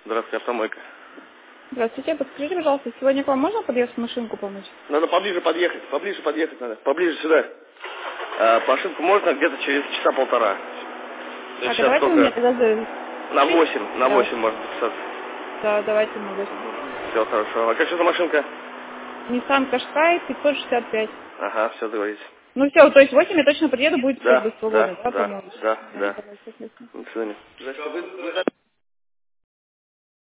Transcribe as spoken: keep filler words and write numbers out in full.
Здравствуйте, автомойка. Здравствуйте, подскажите, пожалуйста, сегодня к вам можно подъехать машинку помочь? Надо поближе подъехать, поближе подъехать надо, поближе сюда. А, машинку можно где-то через часа полтора. А, давайте сколько? Вы мне тогда за... На восемь, на восемь можно записаться. Да, давайте на восемь. Все, хорошо. А как что за машинка? Nissan Qashqai пятьсот шестьдесят пять. Ага, все, договорились. Ну все, то есть восемь я точно приеду, будет Да, как бы свободно, да, да, да, по-моему? да, да. Давайте, соответственно. До свидания.